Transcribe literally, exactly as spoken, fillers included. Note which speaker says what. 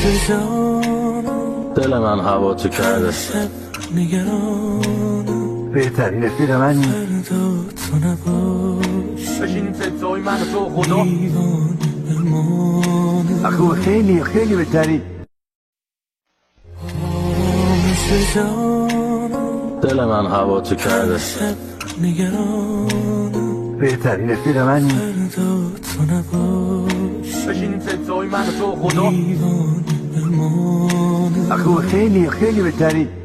Speaker 1: دل من هوا تو کرده،
Speaker 2: بهترین رفیق منی.
Speaker 3: بشینیم ستای من و تو خدا
Speaker 2: خوب، خیلی خیلی بهتری.
Speaker 1: دل من هوا تو کرده،
Speaker 2: بهترین رفیق منی.
Speaker 3: بشینیم ستای من و تو خدا
Speaker 2: خوب، خیلی خیلی بهتری.